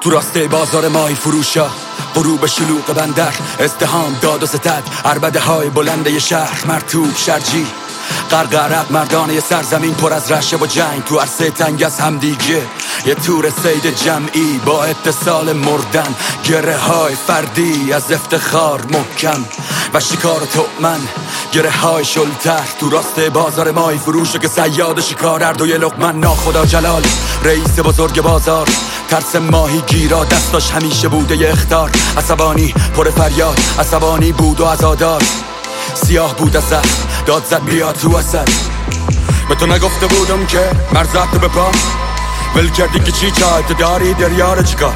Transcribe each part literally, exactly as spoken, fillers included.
تو راسته بازار ماهی فروشا، غروب شلوغ بندر، ازدحام، داد و ستد، عربده های بلنده شهر، مرطوب شرجی، غرق مردانه سرزمین پر از رشه و جنگ، تو عرصه تنگ از همدیگه یه تور سید جمعی با اتصال مردن، گره های فردی از افتخار محکم و شکار و تؤمن، گره های شلتر تو راسته بازار ماهی فروشه که صیاد شکار هر دوی لقمن. ناخدا جلال رئیس بزرگ بازار، ترس ماهی گیرا دستاش همیشه بوده یه اخطار، عصبانی پر فریاد، عصبانی بود و عزادار، سیاه بود از داد زد بیا تو اصد. به تو نگفته بودم که مرزت تو بپا، ول کردی که چی چایت داری دریا رو چیکار،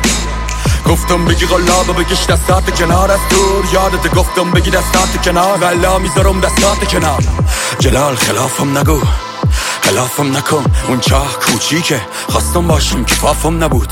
گفتم بگی غلاب و بگیش دستات کنار از دور، یادت گفتم بگی دستات کنار ولا میذارم دستات کنار. جلال خلافم نگو، خلافم نکن، اون چاه کوچیکه خواستم باشم کفافم نبود،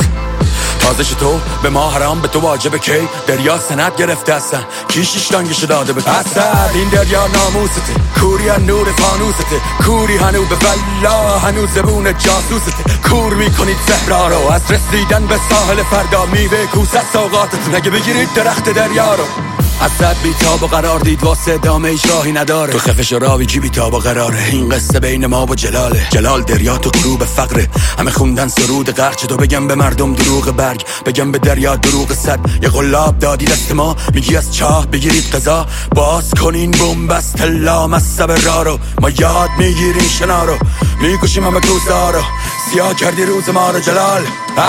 تازش تو به ما حرام به تو واجبه کی دریا سند گرفته هستن کیشش دنگش داده به اسد. این دریا ناموسته، کوری نور فانوسته، کوری هنو به ولا هنو زبون جاسوسته، کور میکنید صحرا رو از رسیدن به ساحل فردا، میوه کوسه سوقاتت نگه بگیرید درخت دریا رو. اسد بیتاب و قرار دید واسه دامه ایش راهی نداره، تو خفش راوی کی بیتاب و قراره، این قصه بین ما و جلاله، جلال دریا تو غروب فقره، همه خوندن سرود غرچه، تو بگم به مردم دروغ برگ، بگم به دریا دروغ صد، یه غلاب دادی دست ما میگی از چاه بگیرید قضا، باز کنین بومبست لام از سب را رو، ما یاد میگیریم شنا رو، میکشیم همه کوسا رو، سیاه کردی روز ما رو جلال.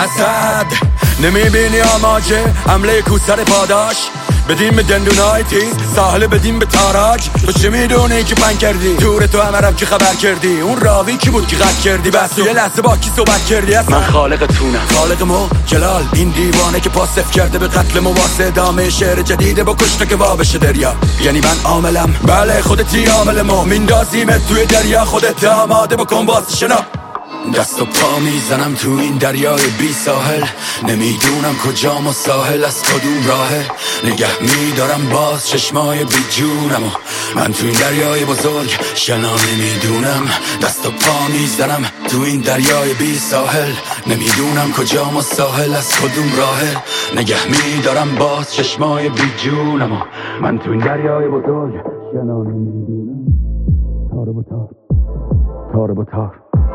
اسد نمیبینی آماجه حمله کوسر پاداش، بدیم به دندونای تیز ساحل، بدیم به تاراج، تو چه میدونی که پنگ کردی دور تو همرم که خبر کردی، اون راوی کی بود که قد کردی، بس یه لحظه با کی صحبت کردی اصلا. من خالق تونم، خالق مو جلال، این دیوانه که پاسف کرده به قتل مو واسه ادامه شعر جدیده با کشته که وابشه دریا، یعنی من عاملم، بله خودتی عامل مو، میندازیمت توی دریا، خودت آماده بکن واسه شنا. دست و پا میزنم تو این دریای بی ساحل، نمیدونم کجام و ساحل از کدوم راهه، نگه میدارم باز چشمای بی جونم و من تو این دریای بزرگ شنا نمیدونم. دست و پا میزنم تو این دریای بی ساحل، نمیدونم کجام و ساحل از کدوم راهه، نگه میدارم باز چشمای بی جونم و من تو این دریای بزرگ شنا نمیدونم. تار و تار، تار و تار،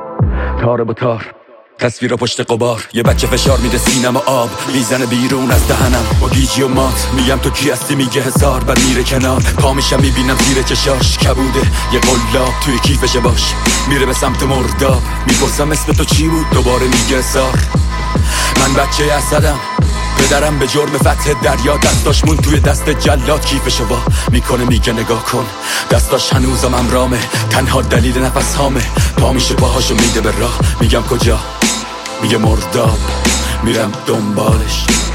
تار با تار، تصویر پشت قبار، یه بچه فشار میده سینم و آب میزنه بیرون از دهنم با گیجی و مات، میگم تو کی هستی میگه هزار، بعد میره کنار، پا میشم میبینم زیر چشاش کبوده یه قلاب توی کیفشه باش، میره به سمت مرداب، میپرسم اسم تو چی بود، دوباره میگه هزار. من بچه اسدم، پدرم به جرم فتح دریا دستاش مون توی دست جلاد، کیفشو وا میکنه میگه نگاه کن، دستاش هنوزم امرامه، تنها دلیل نفس هامه، پا میشه پاهاشو میده به راه، میگم کجا، میگه مرداب، میرم دنبالش.